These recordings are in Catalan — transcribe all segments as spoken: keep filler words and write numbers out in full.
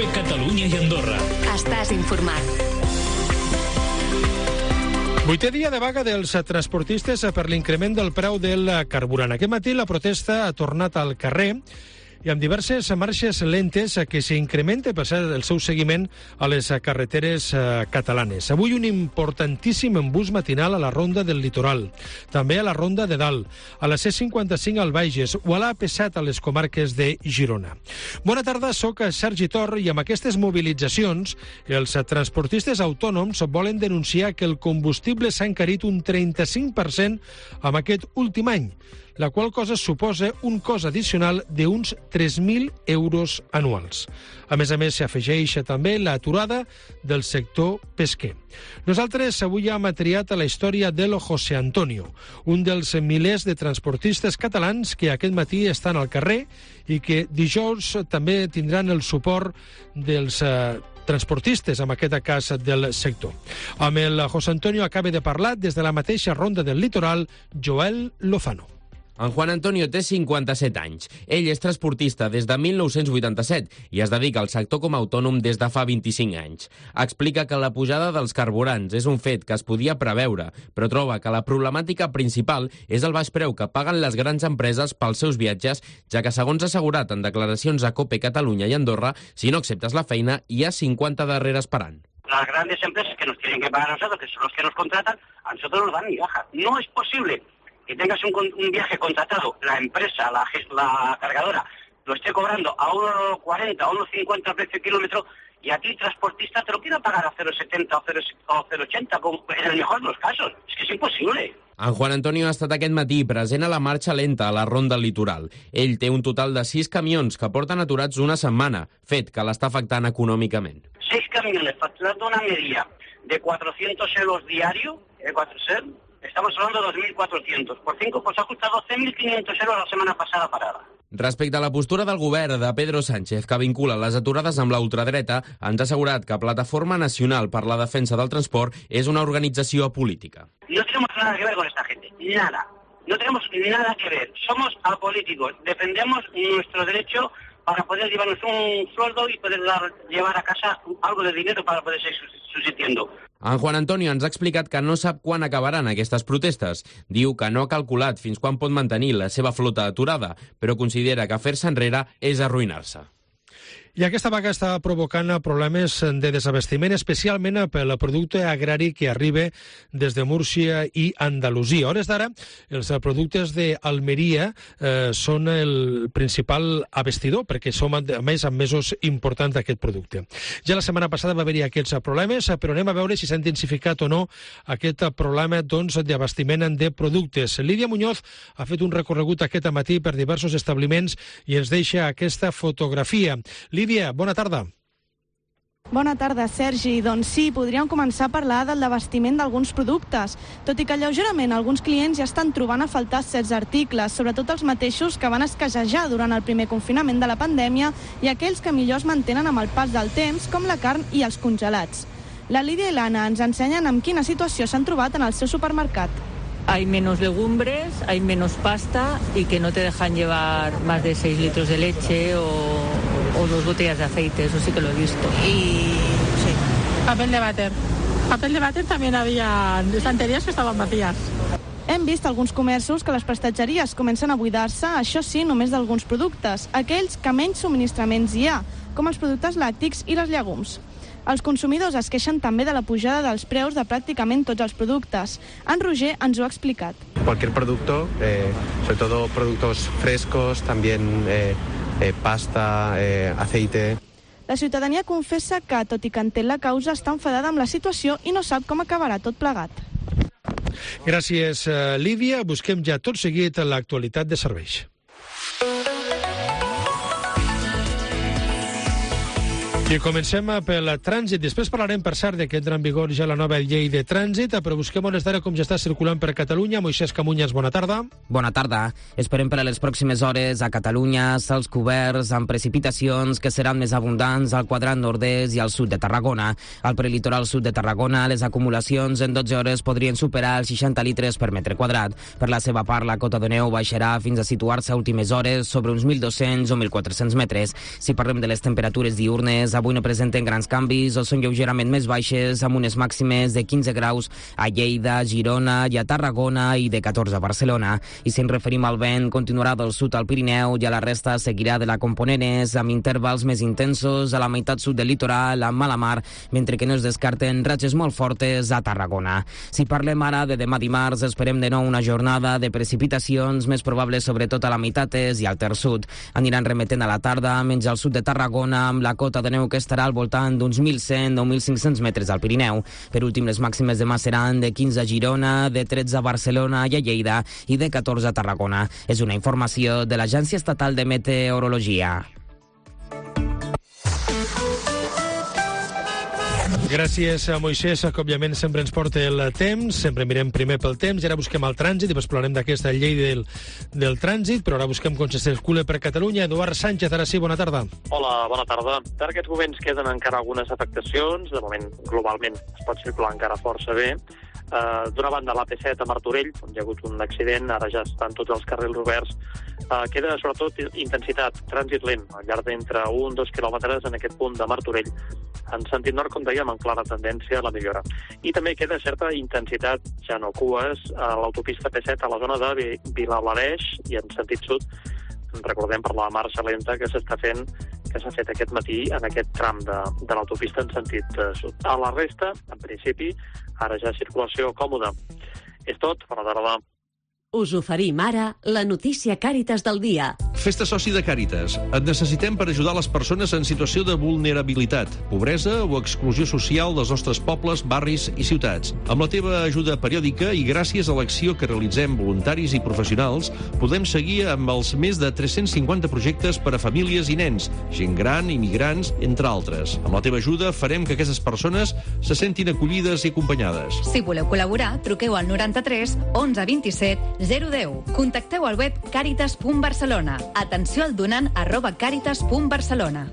COPE Catalunya i Andorra. Estàs informat. Vuitè dia de vaga dels transportistes per l'increment del preu del carburant. Aquest matí la protesta ha tornat al carrer i amb diverses marxes lentes que s'incrementa per el seu seguiment a les carreteres catalanes. Avui un importantíssim embús matinal a la Ronda del Litoral, també a la Ronda de Dalt, a la C cinquanta-cinc al Bages o a l'A P set a les comarques de Girona. Bona tarda, soc Sergi Tor i amb aquestes mobilitzacions els transportistes autònoms volen denunciar que el combustible s'ha encarit un trenta-cinc per cent en aquest últim any, la qual cosa suposa un cost addicional d'uns tres mil euros anuals. A més a més, s'afegeix també l'aturada del sector pesquer. Nosaltres avui hem triat a la història del José Antonio, un dels milers de transportistes catalans que aquest matí estan al carrer i que dijous també tindran el suport dels eh, transportistes, en aquest cas del sector. Amb el José Antonio acaba de parlar des de la mateixa Ronda del Litoral, Joel Lozano. En Juan Antonio té cinquanta-set anys. Ell és transportista des de mil nou-cents vuitanta-set i es dedica al sector com a autònom des de fa vint-i-cinc anys. Explica que la pujada dels carburants és un fet que es podia preveure, però troba que la problemàtica principal és el baix preu que paguen les grans empreses pels seus viatges, ja que, segons ha assegurat en declaracions a COPE Catalunya i Andorra, si no acceptes la feina, hi ha cinquanta darrere esperant. Las grandes empresas que nos tienen que pagar a nosotros, que son los que nos contratan, a nosotros nos dan migajas. No es posible que tengas un, un viaje contratado, la empresa, la, la cargadora, lo esté cobrando a uno cuarenta, a uno cincuenta precio kilómetro, y a ti, transportista, te lo quiera pagar a cero setenta o cero ochenta, en el mejor de los casos. Es que es imposible. En Juan Antonio ha estat aquest matí present a la marxa lenta a la Ronda del Litoral. Ell té un total de sis camions que porten aturats una setmana, fet que l'està afectant econòmicament. Seis camiones facturando una media de cuatrocientos euros diario, ¿eh, cuatrocientos? Estamos hablando de dos mil cuatrocientos. Por cinco, pues ha costado doce mil quinientos euros la setmana passada parada. Respecte a la postura del govern de Pedro Sánchez, que vincula les aturades amb la ultradreta, ens ha assegurat que Plataforma Nacional per la Defensa del Transport és una organització política. No tenemos nada que ver con esta gente, nada. No tenemos nada que ver. Somos apolíticos. Defendemos nuestro derecho para poder llevarnos un sueldo y poder dar, llevar a casa algo de dinero para poder seguir subsistiendo. En Juan Antonio ens ha explicat que no sap quan acabaran aquestes protestes. Diu que no ha calculat fins quan pot mantenir la seva flota aturada, però considera que fer-se enrere és arruïnar-se. I aquesta vaga està provocant problemes de desabastiment, especialment pel producte agrari que arriba des de Múrcia i Andalusia. A hores d'ara, els productes d'Almeria eh, són el principal abastidor, perquè som, a més, amb mesos importants d'aquest producte. Ja la setmana passada va haver-hi aquests problemes, però anem a veure si s'ha intensificat o no aquest problema doncs, d'abastiment de productes. Lídia Muñoz ha fet un recorregut aquest matí per diversos establiments i ens deixa aquesta fotografia. Lídia, bona tarda. Bona tarda, Sergi. Doncs sí, podríem començar a parlar del abastiment d'alguns productes, tot i que lleugerament alguns clients ja estan trobant a faltar certs articles, sobretot els mateixos que van escassejar durant el primer confinament de la pandèmia i aquells que millor es mantenen amb el pas del temps, com la carn i els congelats. La Lídia i l'Anna ens ensenyen amb quina situació s'han trobat en el seu supermercat. Hay menos legumbres, hay menos pasta y que no te dejan llevar más de seis litros de leche o, o dos botellas de aceite, eso sí que lo he visto. Y sí. Papel de váter. Papel de váter también había estanterías que estaban vacías. Hem vist alguns comerços que les prestatgeries comencen a buidar-se, això sí, només d'alguns productes, aquells que menys subministraments hi ha, com els productes làctics i les llegums. Els consumidors es queixen també de la pujada dels preus de pràcticament tots els productes. En Roger ens ho ha explicat. Cualquier producto, eh, sobre todo productos frescos, también eh, eh, pasta, eh, aceite. La ciutadania confessa que, tot i que entén la causa, està enfadada amb la situació i no sap com acabarà tot plegat. Gràcies, Lídia. Busquem ja tot seguit l'actualitat de serveis. I comencem pel trànsit. Després parlarem, per cert, que entra en vigor ja la nova llei de trànsit, però busquem hores d'ara com ja està circulant per Catalunya. Moisès Camunyes, bona tarda. Bona tarda. Esperem per a les pròximes hores a Catalunya cels coberts amb precipitacions que seran més abundants al quadrant nord-est i al sud de Tarragona. Al prelitoral sud de Tarragona, les acumulacions en dotze hores podrien superar els seixanta litres per metre quadrat. Per la seva part, la cota de neu baixarà fins a situar-se a últimes hores sobre uns mil dos-cents o mil quatre-cents metres. Si parlem de les temperatures diurnes, mínimes avui no presenten grans canvis o són lleugerament més baixes, amb unes màximes de quinze graus a Lleida, Girona i a Tarragona i de catorze a Barcelona. I si ens referim al vent, continuarà del sud al Pirineu i a la resta seguirà de la component est, amb intervals més intensos a la meitat sud del litoral, amb mala mar, mentre que no es descarten ratxes molt fortes a Tarragona. Si parlem ara de demà dimarts, esperem de nou una jornada de precipitacions més probables sobretot a la meitat est i al terç sud. Aniran remetent a la tarda, menys al sud de Tarragona, amb la cota de neu que estarà al voltant d'uns mil cent o mil cinc-cents metres al Pirineu. Per últim, les màximes demà seran de quinze a Girona, de tretze a Barcelona i a Lleida i de catorze a Tarragona. És una informació de l'Agència Estatal de Meteorologia. Gràcies a Moisès, que òbviament sempre ens porta el temps. Sempre mirem primer pel temps i ara busquem el trànsit i després parlarem d'aquesta llei del, del trànsit, però ara busquem com se circula per Catalunya. Eduard Sánchez, ara sí, bona tarda. Hola, bona tarda. En aquests moments queden encara algunes afectacions. De moment, globalment, es pot circular encara força bé. Uh, D'una banda, l'A P set a Martorell, on hi ha hagut un accident, ara ja estan tots els carrils oberts. Uh, queda, sobretot, intensitat, trànsit lent, al llarg d'entre un o dos quilòmetres en aquest punt de Martorell, en sentit nord, com dèiem, en clara tendència a la millora. I també queda certa intensitat, ja no cues, a l'autopista P set a la zona de Vilablareix i en sentit sud. Recordem per la marxa lenta que s'està fent, que s'ha fet aquest matí en aquest tram de, de l'autopista en sentit uh, sud. A la resta, en principi, ara ja circulació còmoda. És tot, bona tarda. Us oferim ara la notícia Càritas del dia. Festa soci de Càritas. Et necessitem per ajudar les persones en situació de vulnerabilitat, pobresa o exclusió social dels nostres pobles, barris i ciutats. Amb la teva ajuda periòdica i gràcies a l'acció que realitzem voluntaris i professionals, podem seguir amb els més de tres-cents cinquanta projectes per a famílies i nens, gent gran, immigrants, entre altres. Amb la teva ajuda farem que aquestes persones se sentin acollides i acompanyades. Si voleu col·laborar, truqueu al noranta-tres onze vint-i-set zero deu. Contacteu al web càritas punt barcelona. Atenció al donant arroba càritas punt barcelona.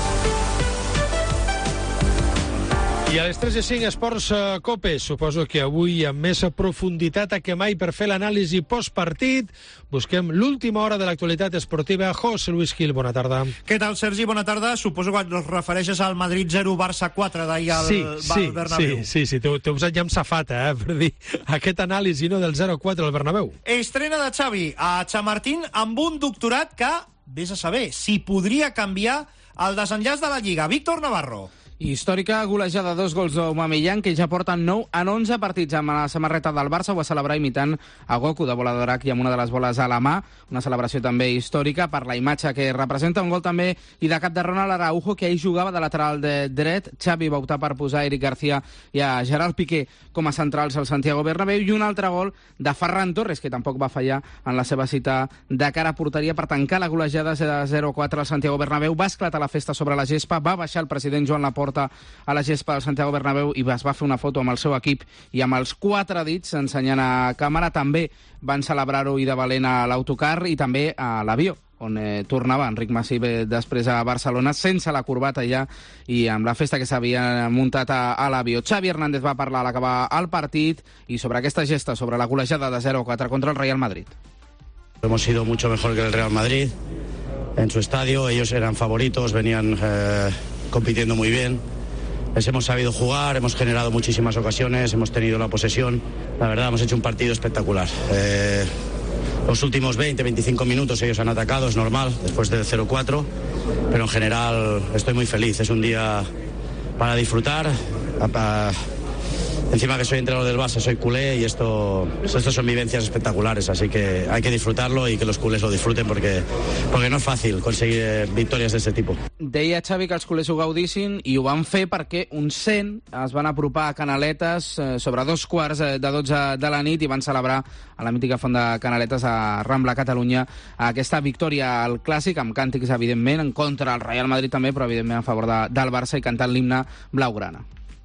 I a les tres i cinc, Esports Cope. Suposo que avui amb més profunditat que mai per fer l'anàlisi postpartit. Busquem l'última hora de l'actualitat esportiva. José Luis Gil, bona tarda. Què tal, Sergi? Bona tarda. Suposo que et refereixes al Madrid zero, Barça quatre d'ahir al sí, sí, Bernabéu. Sí, sí, sí. T'heu usat ja amb safata, eh, per dir aquest anàlisi, no, del zero quatre al Bernabéu. Estrena de Xavi a Chamartín amb un doctorat que, vés a saber, si podria canviar el desenllaç de la Lliga. Víctor Navarro. Històrica golejada, dos gols d'Aubameyang, que ja porten nou en onze partits amb la samarreta del Barça. Ho va celebrar imitant a Goku de bola d'Orac i amb una de les boles a la mà. Una celebració també històrica per la imatge que representa. Un gol també i de cap de Ronald Araujo, que ahir jugava de lateral de dret. Xavi va optar per posar Eric García i a Gerard Piqué com a centrals al Santiago Bernabéu. I un altre gol de Ferran Torres, que tampoc va fallar en la seva cita de cara a porteria per tancar la golejada zero quatre al Santiago Bernabéu. Va esclatar la festa sobre la gespa, va baixar el president Joan Laporta a la gespa del Santiago Bernabéu i es va fer una foto amb el seu equip i amb els quatre dits ensenyant a càmera. També van celebrar-ho i de valent a l'autocar i també a l'avió, on eh, tornava Enric Masip després a Barcelona sense la corbata ja i amb la festa que s'havia muntat a, a l'avió. Xavi Hernández va parlar a l'acabar el partit i sobre aquesta gesta, sobre la golejada de zero quatre contra el Real Madrid. Hemos sido mucho mejor que el Real Madrid en su estadio. Ellos eran favoritos, venían eh, compitiendo muy bien. Les hemos sabido jugar, hemos generado muchísimas ocasiones, hemos tenido la posesión. La verdad, hemos hecho un partido espectacular. Eh, los últimos veinte, veinticinco minutos ellos han atacado, es normal, después del cero cuatro, pero en general estoy muy feliz. Es un día para disfrutar. A, a, Encima que soy entrenador del Barça, soy culé y esto, esto son vivencias espectaculares, así que hay que disfrutarlo y que los culés lo disfruten porque, porque no es fácil conseguir eh, victorias de este tipo. Deia Xavi que els culers ho gaudissin i ho van fer perquè uns cent es van apropar a Canaletes eh, sobre dos quarts de dotze de la nit i van celebrar a la mítica font de Canaletes a Rambla, Catalunya, aquesta victòria al Clàssic, amb càntics, evidentment, en contra del Real Madrid també, però evidentment a favor de, del Barça i cantant l'himne blaugrana.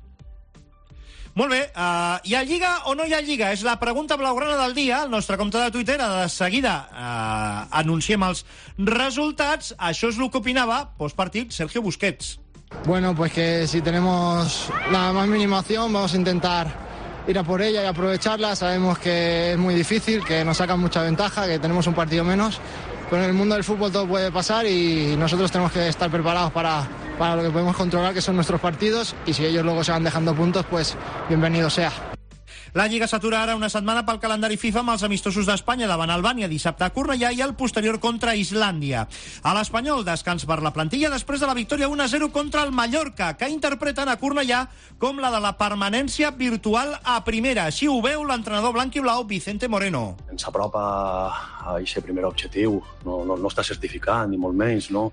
Molt bé, uh, hi ha Lliga o no hi ha Lliga? És la pregunta blaugrana del dia, el nostre compte de Twitter. De seguida uh, anunciem els resultats. Això és el que opinava postpartit Sergio Busquets. Bueno, pues que si tenemos la más mínima opción vamos a intentar ir a por ella y aprovecharla. Sabemos que es muy difícil, que nos sacan mucha ventaja, que tenemos un partido menos, pero en el mundo del fútbol todo puede pasar y nosotros tenemos que estar preparados para, para lo que podemos controlar, que son nuestros partidos, y si ellos luego se van dejando puntos, pues bienvenido sea. La Lliga s'atura ara una setmana pel calendari FIFA amb els amistosos d'Espanya davant Albània dissabte a Cornellà i el posterior contra Islàndia. A l'Espanyol, descans per la plantilla després de la victòria un a zero contra el Mallorca, que interpreten a Cornellà com la de la permanència virtual a primera. Així ho veu l'entrenador blanc-i-blau Vicente Moreno. Ens apropa a aquest primer objectiu. No, no, no està certificat, ni molt menys, no?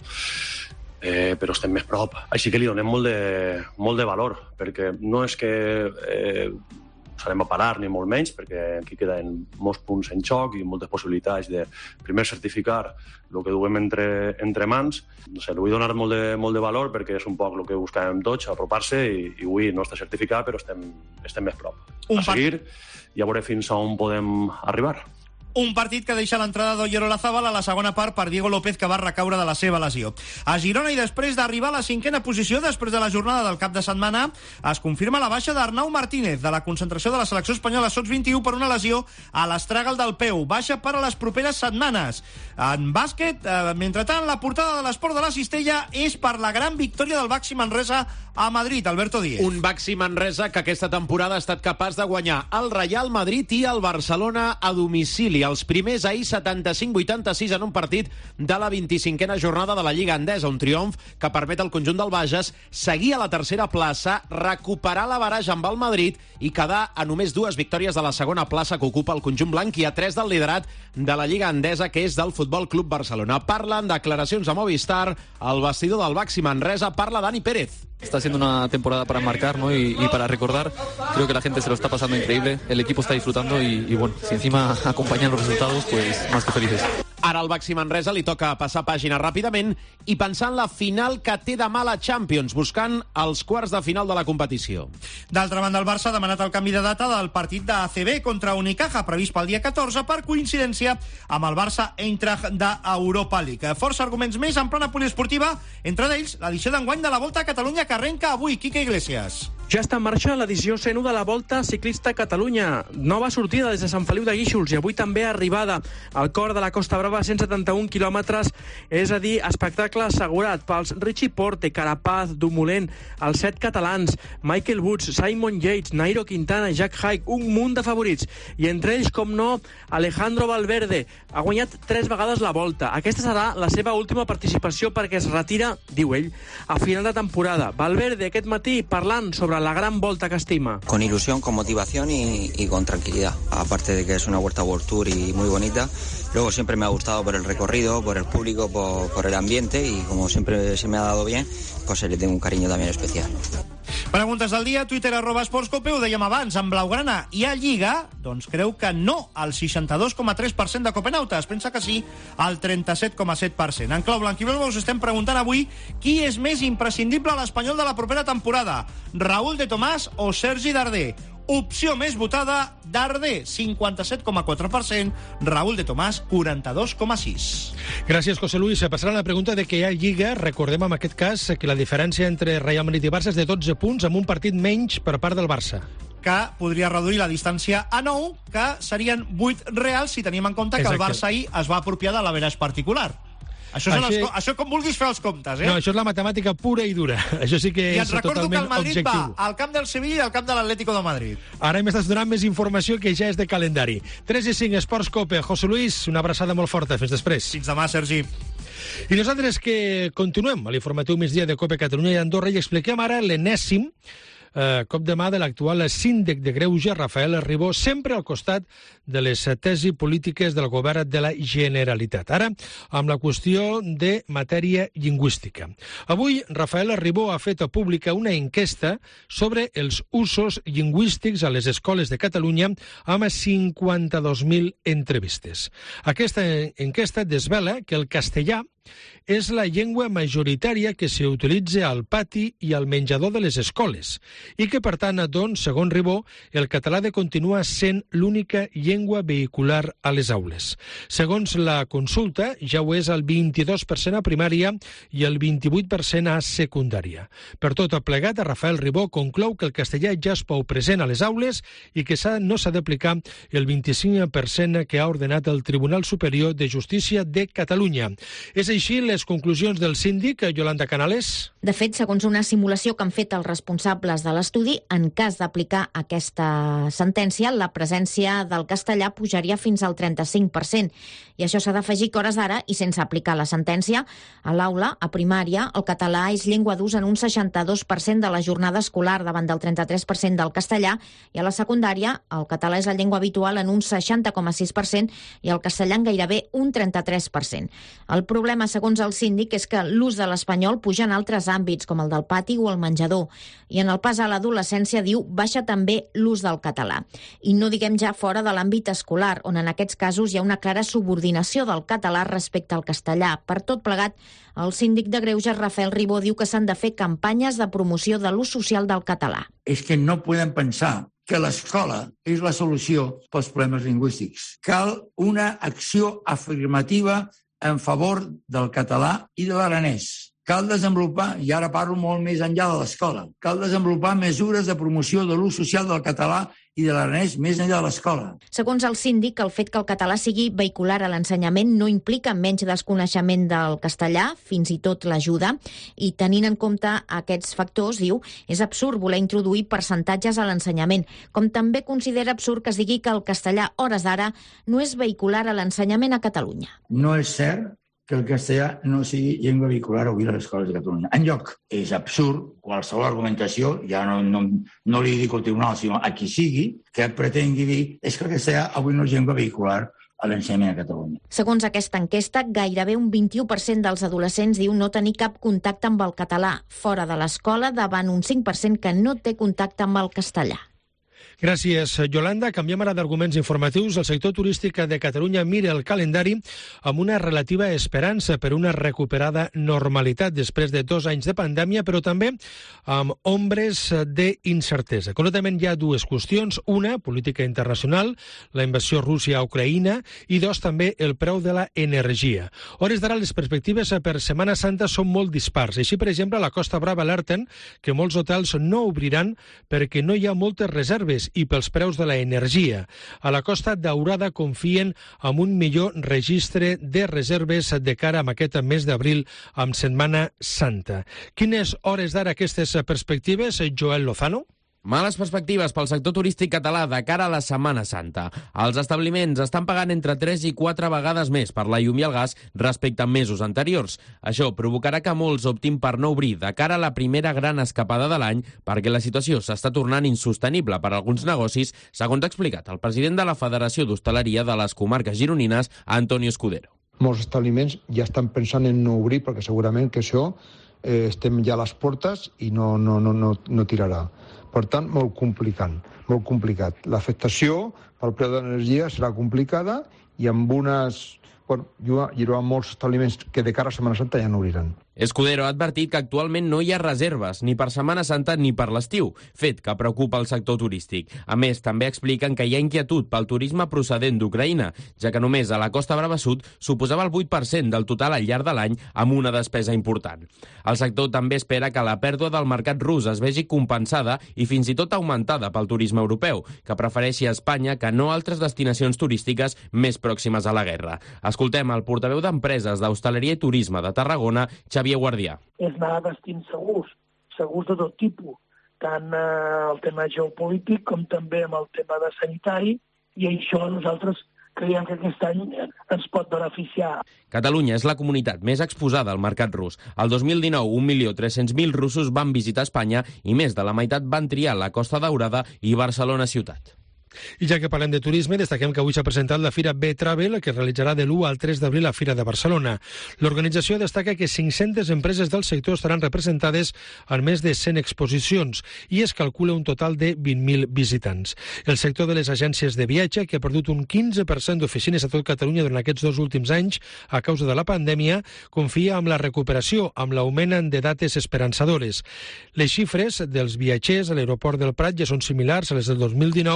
Eh, però estem més prop. Així que li donem molt de, molt de valor, perquè no és que... Eh, serem a parar, ni molt menys, perquè aquí queden molts punts en xoc i moltes possibilitats de, primer, certificar el que duem entre, entre mans. No sé, li vull donar molt de, molt de valor perquè és un poc el que buscàvem tots, apropar-se, i, i avui no està certificat, però estem, estem més prop. A seguir, i a veure fins a on podem arribar. Un partit que deixa l'entrada d'Oyer Olazábal a la segona part per Diego López, que va recaure de la seva lesió. A Girona, i després d'arribar a la cinquena posició, després de la jornada del cap de setmana, es confirma la baixa d'Arnau Martínez de la concentració de la selecció espanyola sots vint-i-u per una lesió a l'estràgal del peu. Baixa per a les properes setmanes. En bàsquet, eh, mentrestant, la portada de l'esport de la Cistella és per la gran victòria del Baxi Manresa a Madrid. Alberto Díez. Un Baxi Manresa que aquesta temporada ha estat capaç de guanyar el Real Madrid i el Barcelona a domicili. Els primers ahir setanta-cinc vuitanta-sis en un partit de la vint-i-cinquena jornada de la Lliga Endesa. Un triomf que permet al conjunt del Bages seguir a la tercera plaça, recuperar la baraja amb el Madrid i quedar a només dues victòries de la segona plaça que ocupa el conjunt blanc i a tres del liderat de la Lliga Endesa, que és del Futbol Club Barcelona. Parlen declaracions a Movistar, el vestidor del Baxi Manresa, parla Dani Pérez. Está siendo una temporada para marcar, ¿no? y, y para recordar. Creo que la gente se lo está pasando increíble, el equipo está disfrutando y, y bueno, si encima acompañan los resultados, pues más que felices. Ara al Baxi Manresa li toca passar pàgina ràpidament i pensar en la final que té demà a la Champions, buscant els quarts de final de la competició. D'altra banda, el Barça ha demanat el canvi de data del partit de A C B contra Unicaja, previst pel dia catorze, per coincidència amb el Barça-Eintracht d'Europa League. Força arguments més en plana poliesportiva, entre ells l'edició d'enguany de la Volta a Catalunya que arrenca avui. Quique Iglesias. Ja està en marxa l'edició cent u de la Volta Ciclista a Catalunya. Nova sortida des de Sant Feliu de Guíxols i avui també arribada al cor de la Costa Brava, cent setanta-un quilòmetres, és a dir, espectacle assegurat pels Richie Porte, Carapaz, Dumoulin, els set catalans, Michael Woods, Simon Yates, Nairo Quintana, Jack Haig, un munt de favorits. I entre ells, com no, Alejandro Valverde. Ha guanyat tres vegades la Volta. Aquesta serà la seva última participació perquè es retira, diu ell, a final de temporada. Valverde aquest matí parlant sobre la gran Volta que estima. Con ilusión, con motivación y, y con tranquilidad. Aparte de que es una Vuelta World Tour y muy bonita, luego siempre me ha gustado por el recorrido, por el público, por, por el ambiente y como siempre se me ha dado bien, pues le tengo un cariño también especial. Preguntes del dia, Twitter, arroba esportscope, ho dèiem abans, en Blaugrana i a Lliga, doncs creu que no, al seixanta-dos coma tres per cent de copenautes, pensa que sí, al trenta-set coma set per cent. En clau blanquiblanc us estem preguntant avui qui és més imprescindible a l'Espanyol de la propera temporada, Raúl de Tomàs o Sergi Darder? Opció més votada, Darder, cinquanta-set coma quatre per cent, Raúl de Tomàs, quaranta-dos coma sis. Gràcies, José Luis. Passarà la pregunta de que hi ha Lliga. Recordem en aquest cas que la diferència entre Real Madrid i Barça és de dotze punts, amb un partit menys per part del Barça, que podria reduir la distància a nou, que serien vuit reals si tenim en compte que Exacte. El Barça ahir es va apropiar de l'averaç particular. Això, són això... Els, això com vulguis fer els comptes, eh? No, això és la matemàtica pura i dura. Això sí que I és recordo totalment que el Madrid objectiu. va al camp del Sevilla i al camp de l'Atlético de Madrid. Ara m'estàs donant més informació que ja és de calendari. tres i cinc, Esports Cope. José Luis, una abraçada molt forta. Fins després. Fins demà, Sergi. I nosaltres que continuem a l'informatiu migdia de Cope Catalunya i Andorra i expliquem ara l'enèsim Eh, cop de mà de l'actual síndic de Greuges, Rafael Ribó, sempre al costat de les tesis polítiques del govern de la Generalitat. Ara, amb la qüestió de matèria lingüística. Avui, Rafael Ribó ha fet pública una enquesta sobre els usos lingüístics a les escoles de Catalunya amb cinquanta-dos mil entrevistes. Aquesta enquesta desvela que el castellà és la llengua majoritària que s'utilitza al pati i al menjador de les escoles i que, per tant, doncs, segons Ribó, el català ha de continuar sent l'única llengua vehicular a les aules. Segons la consulta, ja ho és el vint-i-dos per cent a primària i el vint-i-vuit per cent a secundària. Per tot plegat, Rafael Ribó conclou que el castellà ja es pou present a les aules i que no s'ha d'aplicar el vint-i-cinc per cent que ha ordenat el Tribunal Superior de Justícia de Catalunya. És així les conclusions del síndic, Yolanda Canales? De fet, segons una simulació que han fet els responsables de l'estudi, en cas d'aplicar aquesta sentència, la presència del castellà pujaria fins al trenta-cinc per cent. I això s'ha d'afegir que hores d'ara, i sense aplicar la sentència, a l'aula, a primària, el català és llengua d'ús en un seixanta-dos per cent de la jornada escolar davant del trenta-tres per cent del castellà, i a la secundària el català és la llengua habitual en un seixanta coma sis per cent i el castellà en gairebé un trenta-tres per cent. El problema, segons el síndic, és que l'ús de l'espanyol puja en altres àmbits, com el del pati o el menjador, i en el pas a l'adolescència, diu, baixa també l'ús del català. I no diguem ja fora de l'àmbit escolar, on en aquests casos hi ha una clara subordinació del català respecte al castellà. Per tot plegat, el síndic de Greuges, Rafael Ribó, diu que s'han de fer campanyes de promoció de l'ús social del català. És que no podem pensar que l'escola és la solució pels problemes lingüístics. Cal una acció afirmativa en favor del català i de l'aranès. Cal desenvolupar, i ara parlo molt més enllà de l'escola, cal desenvolupar mesures de promoció de l'ús social del català i de l'aranès més enllà de l'escola. Segons el síndic, el fet que el català sigui vehicular a l'ensenyament no implica menys desconeixement del castellà, fins i tot l'ajuda, i tenint en compte aquests factors, diu, és absurd voler introduir percentatges a l'ensenyament, com també considera absurd que es digui que el castellà, hores d'ara, no és vehicular a l'ensenyament a Catalunya. No és cert que el castellà no sigui llengua vehicular avui a les escoles de Catalunya. En lloc, és absurd qualsevol argumentació, ja no, no, no li dic al tribunal, sinó a qui sigui, que pretengui dir és que el castellà avui no és llengua vehicular a l'ensenyament a Catalunya. Segons aquesta enquesta, gairebé un vint-i-u per cent dels adolescents diu no tenir cap contacte amb el català fora de l'escola, davant un cinc per cent que no té contacte amb el castellà. Gràcies, Yolanda. Canviem ara d'arguments informatius. El sector turístic de Catalunya mira el calendari amb una relativa esperança per una recuperada normalitat després de dos anys de pandèmia, però també amb ombres d'incertesa. Concretament, hi ha dues qüestions. Una, política internacional, la invasió Rússia a Ucraïna, i dos, també el preu de l'energia. Hores d'ara, les perspectives per Setmana Santa són molt dispars. Així, per exemple, a la Costa Brava alerten que molts hotels no obriran perquè no hi ha moltes reserves i pels preus de l'energia. A la Costa Daurada confien en un millor registre de reserves de cara a aquest mes d'abril amb Setmana Santa. Quines hores d'ara aquestes perspectives, Joel Lozano? Males perspectives pel sector turístic català de cara a la Setmana Santa. Els establiments estan pagant entre tres i quatre vegades més per la llum i el gas respecte a mesos anteriors. Això provocarà que molts optin per no obrir de cara a la primera gran escapada de l'any perquè la situació s'està tornant insostenible per a alguns negocis, segons ha explicat el president de la Federació d'Hostaleria de les Comarques Gironines, Antonio Escudero. Molts establiments ja estan pensant en no obrir perquè segurament que això eh, estem ja a les portes i no, no, no, no, no tirarà. Per tant, molt complicat, molt complicat. L'afectació pel preu de l'energia serà complicada i amb unes... Bueno, hi haurà molts establiments que de cara a Setmana Santa ja no obriran. Escudero ha advertit que actualment no hi ha reserves ni per Setmana Santa ni per l'estiu, fet que preocupa el sector turístic. A més, també expliquen que hi ha inquietud pel turisme procedent d'Ucraïna, ja que només a la Costa Brava Sud suposava el vuit per cent del total al llarg de l'any amb una despesa important. El sector també espera que la pèrdua del mercat rus es vegi compensada i fins i tot augmentada pel turisme europeu, que prefereixi a Espanya que no altres destinacions turístiques més pròximes a la guerra. Escoltem el portaveu d'Empreses d'Hostaleria i Turisme de Tarragona, Xavier Guardià. És anar a destins segurs, segurs de tot tipus, tant eh, el tema geopolític com també amb el tema de sanitari, i això nosaltres creiem que aquest any ens pot beneficiar. Catalunya és la comunitat més exposada al mercat rus. El dos mil dinou, un milió tres-cents mil russos van visitar Espanya i més de la meitat van triar la Costa Daurada i Barcelona ciutat. I ja que parlem de turisme, destaquem que avui s'ha presentat la Fira B-Travel, que es realitzarà de l'u al tres d'abril a la Fira de Barcelona. L'organització destaca que cinc-centes empreses del sector estaran representades en més de cent exposicions i es calcula un total de vint mil visitants. El sector de les agències de viatge, que ha perdut un quinze per cent d'oficines a tot Catalunya durant aquests dos últims anys a causa de la pandèmia, confia en la recuperació, amb l'augment de dates esperançadores. Les xifres dels viatgers a l'aeroport del Prat ja són similars a les del dos mil dinou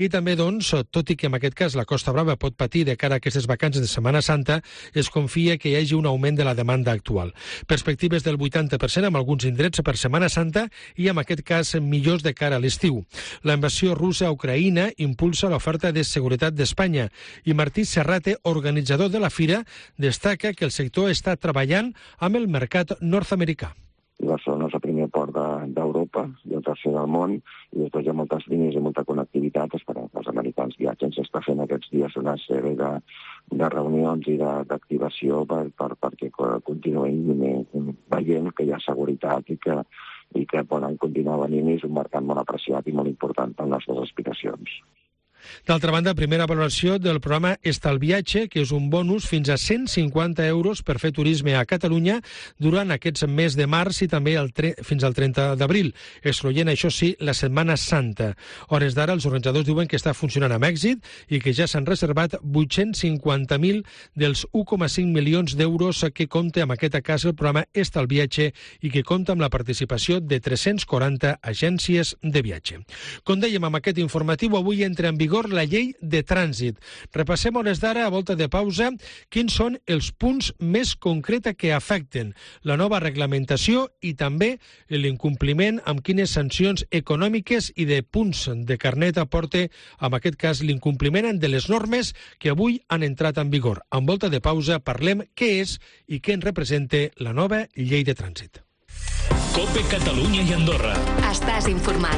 I també, doncs, tot i que en aquest cas la Costa Brava pot patir de cara a aquestes vacances de Setmana Santa, es confia que hi hagi un augment de la demanda actual. Perspectives del vuitanta per cent en alguns indrets per Setmana Santa i, en aquest cas, millors de cara a l'estiu. La invasió russa a Ucraïna impulsa l'oferta de seguretat d'Espanya i Martí Serrate, organitzador de la fira, destaca que el sector està treballant amb el mercat nord-americà. Barcelona és el primer port d'Europa i el tercer del món, i després hi ha moltes línies i molta connectivitat. Esperem que els americans viatgen. S'està fent aquests dies una sèrie de, de reunions i d'activació per, per, perquè continuïn veient que hi ha seguretat i que, i que poden continuar venint, i és un mercat molt apreciat i molt important per les nostres aspiracions. D'altra banda, primera valoració del programa Estalviatge, que és un bonus fins a cent cinquanta euros per fer turisme a Catalunya durant aquests mes de març i també el tre fins al trenta d'abril, excloent, això sí, la Setmana Santa. Hores d'ara, els organitzadors diuen que està funcionant amb èxit i que ja s'han reservat vuit-cents cinquanta mil dels un coma cinc milions d'euros que compta amb aquest cas el programa Estalviatge i que compta amb la participació de tres-cents quaranta agències de viatge. Com dèiem amb aquest informatiu, avui entra en vigor la llei de trànsit. Repassem hores d'ara, a volta de pausa, quins són els punts més concrets que afecten la nova reglamentació i també l'incompliment amb quines sancions econòmiques i de punts de carnet aporta, en aquest cas, l'incompliment de les normes que avui han entrat en vigor. En volta de pausa parlem què és i què en representa la nova llei de trànsit. COPE Catalunya i Andorra. Estàs informat.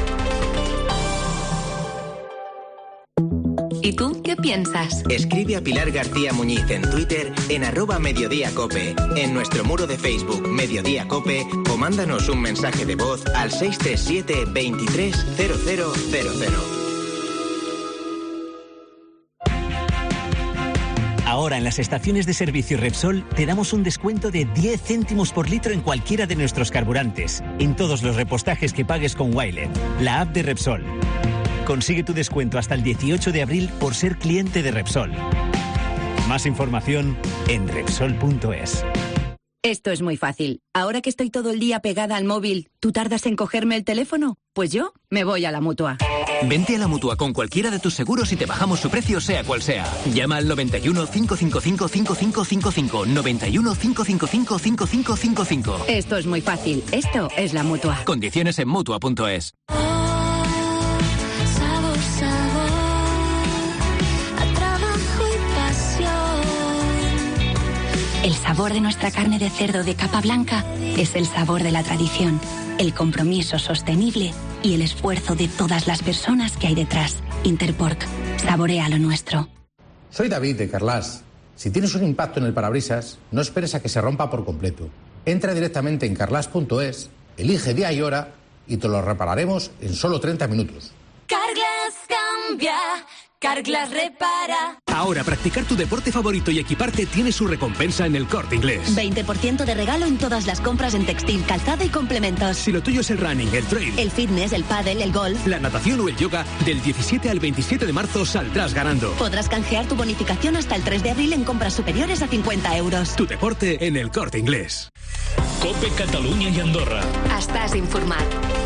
¿Y tú qué piensas? Escribe a Pilar García Muñiz en Twitter en arroba Mediodía Cope, en nuestro muro de Facebook Mediodía Cope, o mándanos un mensaje de voz al seis tres siete, veintitrés, cero cero cero cero. Ahora en las estaciones de servicio Repsol te damos un descuento de diez céntimos por litro en cualquiera de nuestros carburantes, en todos los repostajes que pagues con Wilet, la app de Repsol. Consigue tu descuento hasta el dieciocho de abril por ser cliente de Repsol. Más información en Repsol punto es. Esto es muy fácil. Ahora que estoy todo el día pegada al móvil, ¿tú tardas en cogerme el teléfono? Pues yo me voy a la Mutua. Vente a la Mutua con cualquiera de tus seguros y te bajamos su precio sea cual sea. Llama al noventa y uno, cinco cinco cinco, cinco cinco cinco cinco, noventa y uno, cinco cinco cinco, cinco cinco cinco cinco. Esto es muy fácil. Esto es la Mutua. Condiciones en Mutua punto es. El sabor de nuestra carne de cerdo de capa blanca es el sabor de la tradición, el compromiso sostenible y el esfuerzo de todas las personas que hay detrás. Interpork, saborea lo nuestro. Soy David de Carlas. Si tienes un impacto en el parabrisas, no esperes a que se rompa por completo. Entra directamente en carlas punto es, elige día y hora y te lo repararemos en solo treinta minutos. Carglass cambia, Carglass repara. Ahora practicar tu deporte favorito y equiparte tiene su recompensa en el Corte Inglés. veinte por ciento de regalo en todas las compras en textil, calzado y complementos. Si lo tuyo es el running, el trail, el fitness, el pádel, el golf, la natación o el yoga, del diecisiete al veintisiete de marzo saldrás ganando. Podrás canjear tu bonificación hasta el tres de abril en compras superiores a cincuenta euros. Tu deporte en el Corte Inglés. COPE Catalunya i Andorra. Estàs informat.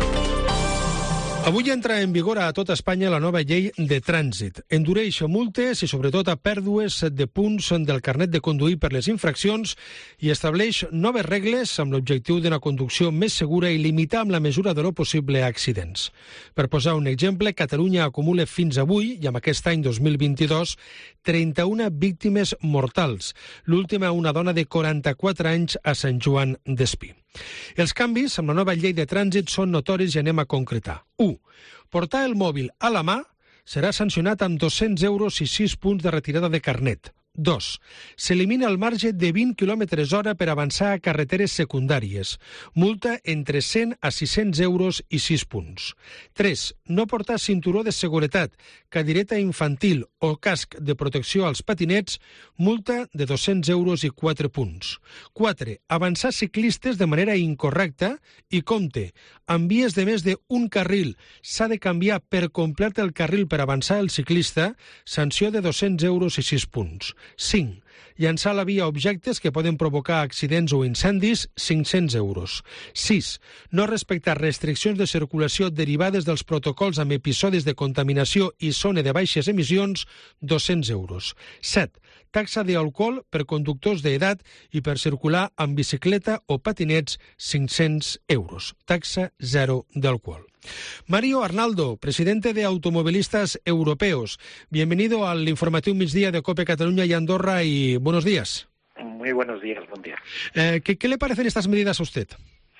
Avui entra en vigor a tot Espanya la nova llei de trànsit. Endureix multes i, sobretot, a pèrdues de punts del carnet de conduir per les infraccions i estableix noves regles amb l'objectiu d'una conducció més segura i limitar amb la mesura de lo possible accidents. Per posar un exemple, Catalunya acumula fins avui, i amb aquest any dos mil vint-i-dos, trenta-una víctimes mortals. L'última, una dona de quaranta-quatre anys a Sant Joan d'Espí. Els canvis amb la nova llei de trànsit són notoris i anem a concretar. u. Portar el mòbil a la mà serà sancionat amb dos-cents euros i sis punts de retirada de carnet. dos. S'elimina el marge de vint quilòmetres hora per avançar a carreteres secundàries. Multa entre cent a sis-cents euros i sis punts. tres. No portar cinturó de seguretat, cadireta infantil o casc de protecció als patinets, multa de dos-cents euros i quatre punts. quatre. Avançar ciclistes de manera incorrecta i, compte, en vies de més d'un carril s'ha de canviar per complet el carril per avançar el ciclista, sanció de dos-cents euros i sis punts. cinc. Llançar a la via objectes que poden provocar accidents o incendis, cinc-cents euros. sis. No respectar restriccions de circulació derivades dels protocols amb episodis de contaminació i zona de baixes emissions, dos-cents euros. set. Taxa d'alcohol per conductors d'edat i per circular amb bicicleta o patinets, cinc-cents euros. Taxa zero d'alcohol. Mario Arnaldo, presidente de Automovilistas Europeos. Bienvenido al informativo Migdia de COPE Cataluña y Andorra y buenos días. Muy buenos días, buen día. Eh, ¿qué, ¿Qué le parecen estas medidas a usted?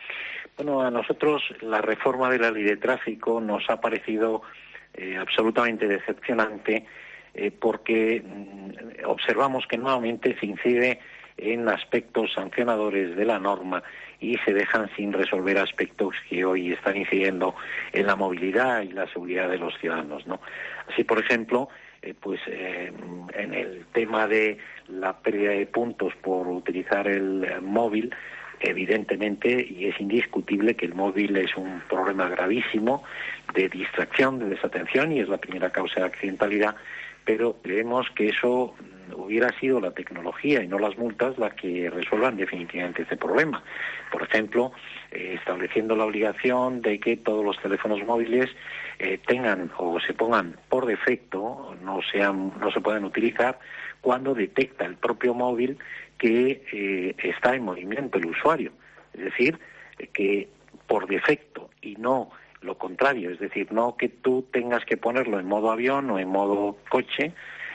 Bueno, a nosotros la reforma de la ley de tráfico nos ha parecido eh, absolutamente decepcionante eh, porque mm, observamos que nuevamente se incide en aspectos sancionadores de la norma y se dejan sin resolver aspectos que hoy están incidiendo en la movilidad y la seguridad de los ciudadanos, ¿no? Así, por ejemplo, eh, pues eh, en el tema de la pérdida de puntos por utilizar el eh, móvil, evidentemente, y es indiscutible que el móvil es un problema gravísimo de distracción, de desatención, y es la primera causa de accidentalidad, pero creemos que eso hubiera sido la tecnología y no las multas la que resuelvan definitivamente este problema. Por ejemplo, eh, estableciendo la obligación de que todos los teléfonos móviles eh, tengan o se pongan por defecto, no sean, no se puedan utilizar cuando detecta el propio móvil que eh, está en movimiento el usuario. Es decir, eh, que por defecto y no lo contrario, es decir, no que tú tengas que ponerlo en modo avión o en modo coche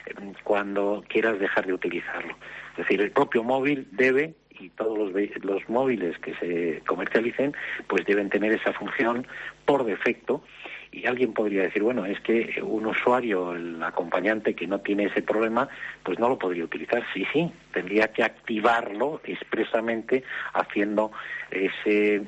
cuando quieras dejar de utilizarlo. Es decir, el propio móvil debe, y todos los, los móviles que se comercialicen, pues deben tener esa función por defecto. Y alguien podría decir, bueno, es que un usuario, el acompañante que no tiene ese problema, pues no lo podría utilizar. Sí, sí, tendría que activarlo expresamente haciendo ese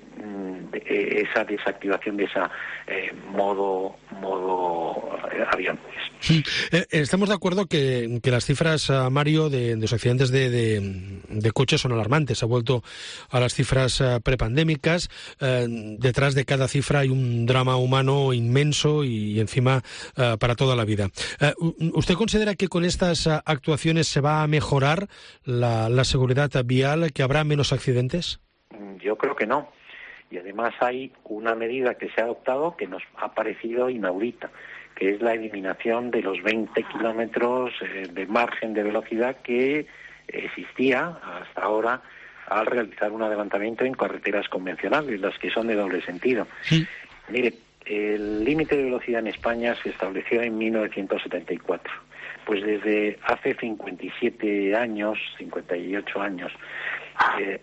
esa desactivación de esa eh, modo modo eh, avión. Sí. Eh, estamos de acuerdo que, que las cifras, uh, Mario, de, de los accidentes de, de, de coches son alarmantes. Se ha vuelto a las cifras uh, prepandémicas. Uh, detrás de cada cifra hay un drama humano inmenso y, y encima uh, para toda la vida. Uh, ¿Usted considera que con estas uh, actuaciones se va a mejorar la, la seguridad vial, que habrá menos accidentes? Yo creo que no. Y además hay una medida que se ha adoptado que nos ha parecido inaudita, que es la eliminación de los veinte kilómetros eh, de margen de velocidad que existía hasta ahora al realizar un adelantamiento en carreteras convencionales, las que son de doble sentido. Sí. Mire, el límite de velocidad en España se estableció en mil novecientos setenta y cuatro. Pues desde hace cincuenta y siete años, cincuenta y ocho años, eh,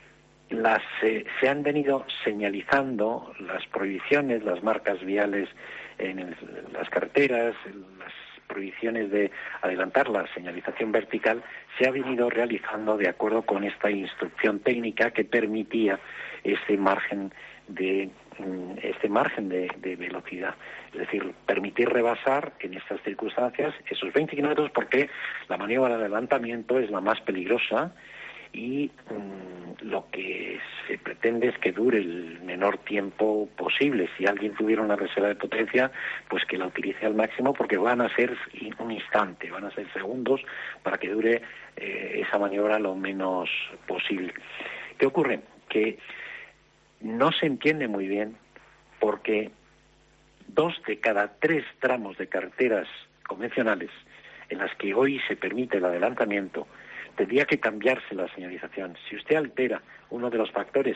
las eh, se han venido señalizando las prohibiciones, las marcas viales en, el, en las carreteras, las prohibiciones de adelantar la señalización vertical, se ha venido realizando de acuerdo con esta instrucción técnica que permitía este margen de este margen de, de velocidad. Es decir, permitir rebasar en estas circunstancias esos veinte kilómetros, porque la maniobra de adelantamiento es la más peligrosa y mmm, lo que se pretende es que dure el menor tiempo posible. Si alguien tuviera una reserva de potencia, pues que la utilice al máximo, porque van a ser un instante, van a ser segundos para que dure eh, esa maniobra lo menos posible. ¿Qué ocurre? Que no se entiende muy bien porque dos de cada tres tramos de carreteras convencionales en las que hoy se permite el adelantamiento tendría que cambiarse la señalización. Si usted altera uno de los factores,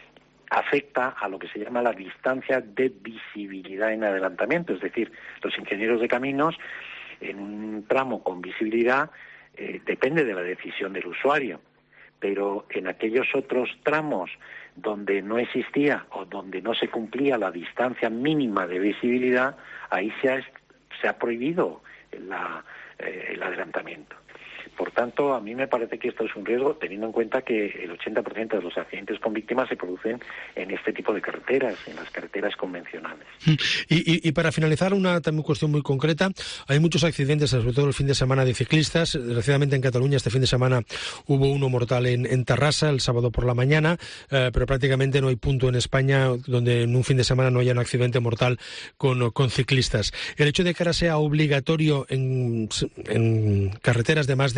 afecta a lo que se llama la distancia de visibilidad en adelantamiento. Es decir, los ingenieros de caminos, en un tramo con visibilidad, eh, depende de la decisión del usuario. Pero en aquellos otros tramos donde no existía o donde no se cumplía la distancia mínima de visibilidad, ahí se ha, se ha prohibido la, eh, el adelantamiento. Por tanto, a mí me parece que esto es un riesgo, teniendo en cuenta que el ochenta por ciento de los accidentes con víctimas se producen en este tipo de carreteras, en las carreteras convencionales. Y, y, y para finalizar, una también cuestión muy concreta. Hay muchos accidentes, sobre todo el fin de semana, de ciclistas. Desgraciadamente en Cataluña este fin de semana hubo uno mortal en, en Terrassa, el sábado por la mañana, eh, pero prácticamente no hay punto en España donde en un fin de semana no haya un accidente mortal con, con ciclistas. El hecho de que ahora sea obligatorio en, en carreteras de más de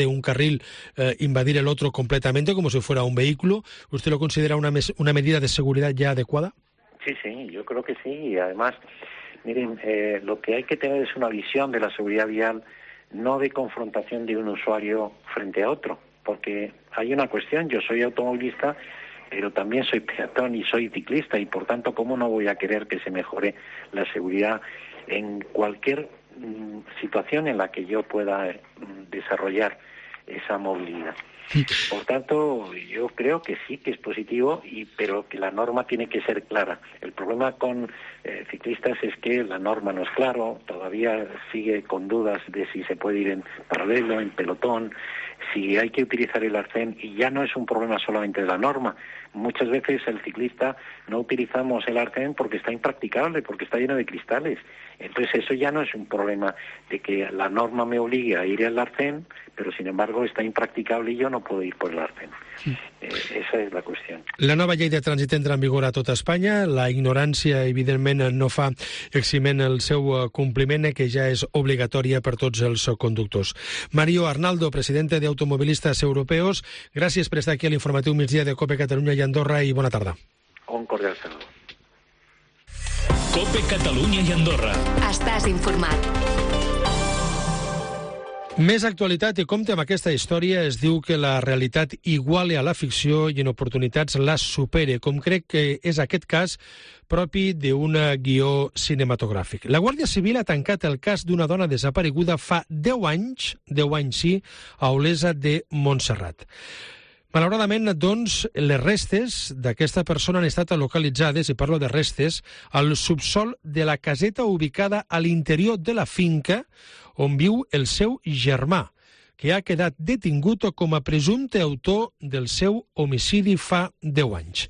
de un carril eh, invadir el otro completamente como si fuera un vehículo. ¿Usted lo considera una, mes- una medida de seguridad ya adecuada? Sí, sí, yo creo que sí. Y además, miren, eh, lo que hay que tener es una visión de la seguridad vial, no de confrontación de un usuario frente a otro, porque hay una cuestión, yo soy automovilista, pero también soy peatón y soy ciclista, y por tanto, ¿cómo no voy a querer que se mejore la seguridad en cualquier mm, situación en la que yo pueda mm, desarrollar esa movilidad? Por tanto, yo creo que sí, que es positivo, y pero que la norma tiene que ser clara. El problema con eh, ciclistas es que la norma no es claro, todavía sigue con dudas de si se puede ir en paralelo, en pelotón, si hay que utilizar el arcén, y ya no es un problema solamente de la norma. Muchas veces el ciclista no utilizamos el arcén porque está impracticable, porque está lleno de cristales. Entonces eso ya no es un problema de que la norma me obligue a ir al arcén, pero sin embargo está impracticable y yo no puedo ir por el arcén. Sí. Eh, esa és la qüestió. La nova llei de trànsit entra en vigor a tota Espanya. La ignorància, evidentment, no fa eximent el seu compliment, que ja és obligatòria per tots els conductors. Mario Arnaldo, presidente de Automovilistas Europeos, gràcies per estar aquí a l'informatiu migdia de COPE Catalunya i Andorra, i bona tarda. Un cordial saludo. COPE Catalunya i Andorra. Estàs informat. Més actualitat, i compte amb aquesta història. Es diu que la realitat iguala a la ficció i en oportunitats la supere, com crec que és aquest cas propi d'un guió cinematogràfic. La Guàrdia Civil ha tancat el cas d'una dona desapareguda fa deu anys, deu anys sí, a Olesa de Montserrat. Malauradament, doncs, les restes d'aquesta persona han estat localitzades, i parlo de restes, al subsol de la caseta ubicada a l'interior de la finca on viu el seu germà, que ha quedat detingut com a presumpte autor del seu homicidi fa deu anys.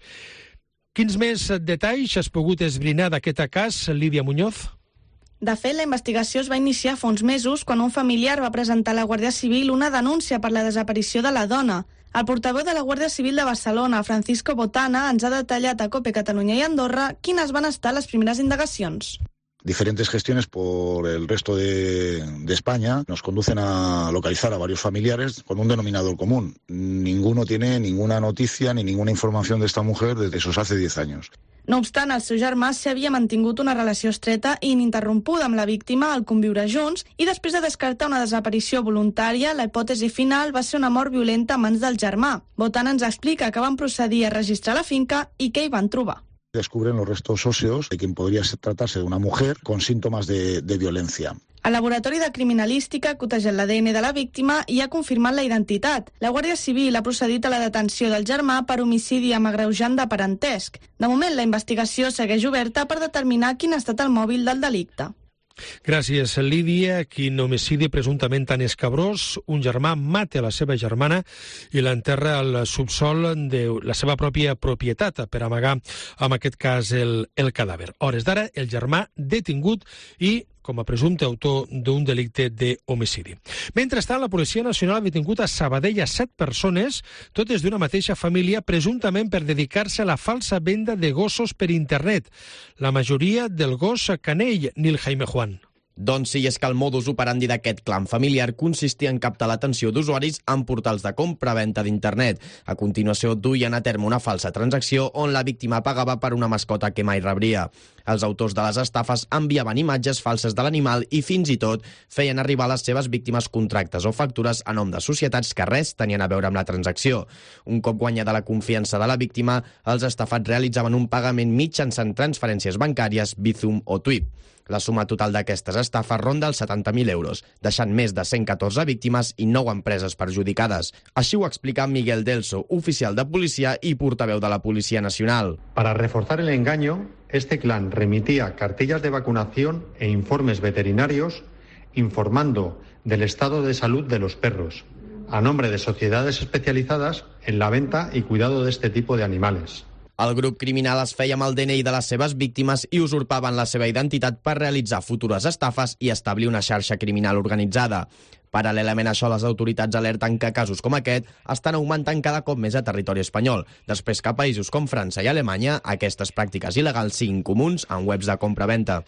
Quins més detalls has pogut esbrinar d'aquest cas, Lídia Muñoz? De fet, la investigació es va iniciar fa uns mesos quan un familiar va presentar a la Guàrdia Civil una denúncia per la desaparició de la dona. El portaveu de la Guàrdia Civil de Barcelona, Francisco Botana, ens ha detallat a COPE Catalunya i Andorra quines van estar les primeres indagacions. Diferentes gestiones por el resto de, de España nos conducen a localizar a varios familiares con un denominador común. Ninguno tiene ninguna noticia ni ninguna información de esta mujer desde esos hace diez años. No obstant, el seu germà s'havia mantingut una relació estreta i ininterrompuda amb la víctima al conviure junts, i després de descartar una desaparició voluntària, la hipòtesi final va ser una mort violenta a mans del germà. Botana ens explica que van procedir a registrar la finca i què hi van trobar. Descubren los restos óseos de quien podría tratarse de una mujer con síntomas de, de violencia. El laboratori de criminalística ha cotejat l'A D N de la víctima i ha confirmat la identitat. La Guàrdia Civil ha procedit a la detenció del germà per homicidi amb agreujant de parentesc. De moment, la investigació segueix oberta per determinar quin ha estat el mòbil del delicte. Gràcies, Lídia. Quin homicidi presumptament tan escabrós. Un germà mata la seva germana i l'enterra al subsol de la seva pròpia propietat per amagar, en aquest cas, el, el cadàver. Hores d'ara, el germà detingut i com a presumpte autor d'un delicte d'homicidi. Mentrestant, la Policia Nacional ha detingut a Sabadell a set persones, totes d'una mateixa família, presumptament per dedicar-se a la falsa venda de gossos per internet. La majoria del gos canell, Nil Jaime Juan. Doncs sí, és que el modus operandi d'aquest clan familiar consistia en captar l'atenció d'usuaris en portals de compra-venta d'internet. A continuació, duien a terme una falsa transacció on la víctima pagava per una mascota que mai rebria. Els autors de les estafes enviaven imatges falses de l'animal i fins i tot feien arribar a les seves víctimes contractes o factures a nom de societats que res tenien a veure amb la transacció. Un cop guanyada la confiança de la víctima, els estafats realitzaven un pagament mitjançant transferències bancàries, Bizum o Twip. La suma total d'aquestes estafes ronda els setanta mil euros, deixant més de cent catorze víctimes i nou empreses perjudicades. Així ho explica Miguel Delso, oficial de policia i portaveu de la Policia Nacional. Para reforzar el engaño, este clan remitía cartillas de vacunación e informes veterinarios informando del estado de salud de los perros, a nombre de sociedades especializadas en la venta y cuidado de este tipo de animales. El grup criminal es feia amb el D N I de les seves víctimes i usurpaven la seva identitat per realitzar futures estafes i establir una xarxa criminal organitzada. Paral·lelament a això, les autoritats alerten que casos com aquest estan augmentant cada cop més a territori espanyol, després que a països com França i Alemanya aquestes pràctiques il·legals siguin comuns en webs de compra-venta.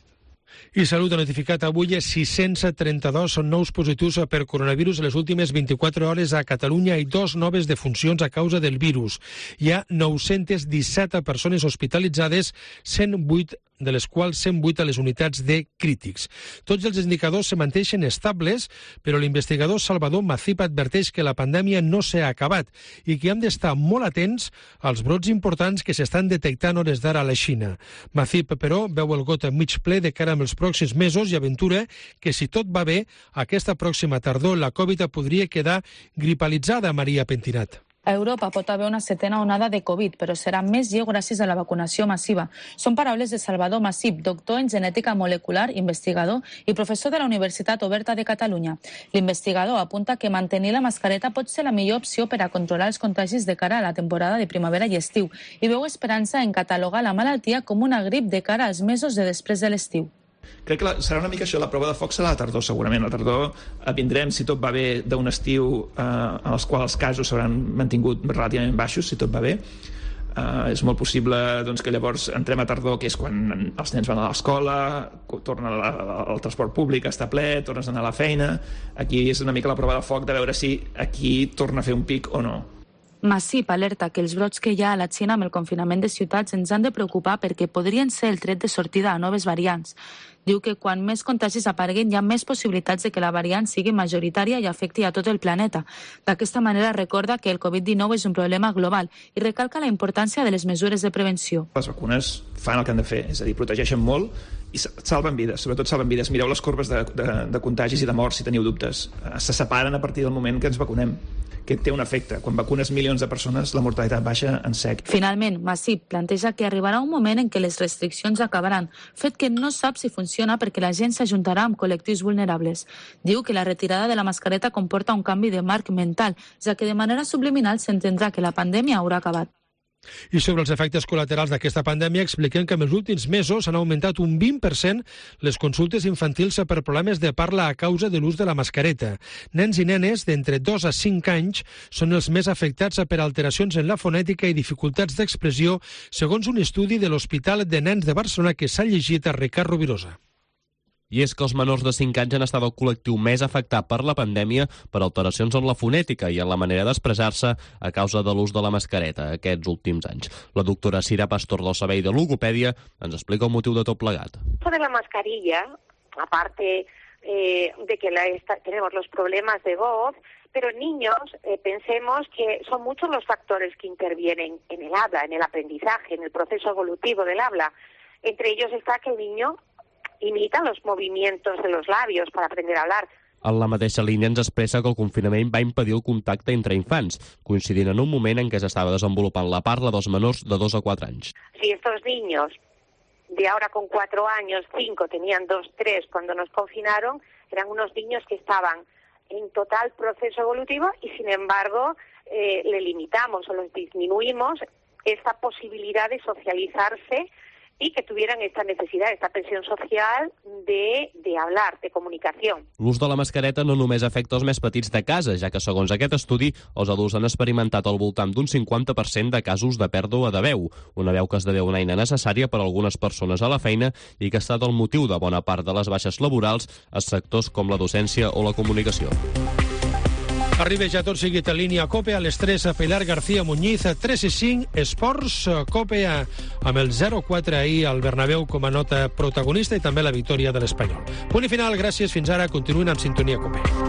I Salut ha notificat avui sis-cents trenta-dos nous positius per coronavirus en les últimes vint-i-quatre hores a Catalunya i dos noves defuncions a causa del virus. Hi ha nou-cents disset persones hospitalitzades, cent vuit de les quals cent vuit a les unitats de crítics. Tots els indicadors se manteixen estables, però l'investigador Salvador Macip adverteix que la pandèmia no s'ha acabat i que hem d'estar molt atents als brots importants que s'estan detectant hores d'ara a la Xina. Macip, però, veu el got mig ple de cara amb els pròxims mesos i aventura que, si tot va bé, aquesta pròxima tardor la Covid podria quedar gripalitzada, Maria Pentinat. A Europa pot haver una setena onada de Covid, però serà més lleu gràcies a la vacunació massiva. Són paraules de Salvador Macip, doctor en genètica molecular, investigador i professor de la Universitat Oberta de Catalunya. L'investigador apunta que mantenir la mascareta pot ser la millor opció per a controlar els contagis de cara a la temporada de primavera i estiu i veu esperança en catalogar la malaltia com una grip de cara als mesos de després de l'estiu. Crec que la, serà una mica això, la prova de foc serà la tardor, segurament. La tardor vindrem, si tot va bé, d'un estiu eh, en els quals els casos s'hauran mantingut relativament baixos, si tot va bé. Eh, és molt possible doncs, que llavors entrem a tardor, que és quan els nens van a l'escola, tornen al transport públic, està ple, tornes a anar a la feina. Aquí és una mica la prova de foc de veure si aquí torna a fer un pic o no. Macip alerta que els brots que hi ha a la Xina amb el confinament de ciutats ens han de preocupar perquè podrien ser el tret de sortida a noves variants. Diu que quan més contagis apareguen hi ha més possibilitats de que la variant sigui majoritària i afecti a tot el planeta. D'aquesta manera recorda que el Covid dinou és un problema global i recalca la importància de les mesures de prevenció. Les vacunes fan el que han de fer, és a dir, protegeixen molt i salven vides, sobretot salven vides. Mireu les corbes de, de, de contagis i de morts, si teniu dubtes. Se separen a partir del moment que ens vacunem, que té un efecte. Quan vacunes milions de persones, la mortalitat baixa en sec. Finalment, Macip planteja que arribarà un moment en què les restriccions acabaran, fet que no sap si funciona perquè la gent s'ajuntarà amb col·lectius vulnerables. Diu que la retirada de la mascareta comporta un canvi de marc mental, ja que de manera subliminal s'entendrà que la pandèmia haurà acabat. I sobre els efectes col·laterals d'aquesta pandèmia expliquem que en els últims mesos han augmentat un vint per cent les consultes infantils per problemes de parla a causa de l'ús de la mascareta. Nens i nenes d'entre dos a cinc anys són els més afectats per alteracions en la fonètica i dificultats d'expressió, segons un estudi de l'Hospital de Nens de Barcelona que s'ha llegit a Ricard Rovirosa. I és que els menors de cinc anys han estat el col·lectiu més afectat per la pandèmia per alteracions en la fonètica i en la manera d'expressar-se a causa de l'ús de la mascareta aquests últims anys. La doctora Cira Pastor del Servei de Logopèdia ens explica el motiu de tot plegat. Esto de la mascarilla, aparte eh, de que la, esta, tenemos los problemas de voz, pero en niños eh, pensemos que son muchos los factores que intervienen en el habla, en el aprendizaje, en el proceso evolutivo del habla. Entre ellos está que el niño imita los movimientos de los labios para aprender a hablar. En la mateixa línia ens expressa que el confinament va impedir el contacte entre infants, coincidint en un moment en què s'estava desenvolupant la parla dels menors de dos a quatre anys. Si estos niños de ahora con cuatro años, cinco, tenían dos, tres cuando nos confinaron, eran unos niños que estaban en total proceso evolutivo y sin embargo eh, le limitamos o los disminuimos esta posibilidad de socializarse y que tuvieran esta necesidad, esta pensión social de, de hablar, de comunicación. L'ús de la mascareta no només afecta els més petits de casa, ja que segons aquest estudi, els adults han experimentat al voltant d'un cinquanta per cent de casos de pèrdua de veu, una veu que esdevé una eina necessària per a algunes persones a la feina i que ha estat el motiu de bona part de les baixes laborals a sectors com la docència o la comunicació. Arriba ja tot seguit a línia COPE a les tres a Pilar García Muñiz, a tres i cinc, Esports, COPE a, amb el zero quatre ahir al Bernabéu com a nota protagonista i també la victòria de l'Espanyol. Punt i final, gràcies, fins ara, continuïn amb Sintonia COPE.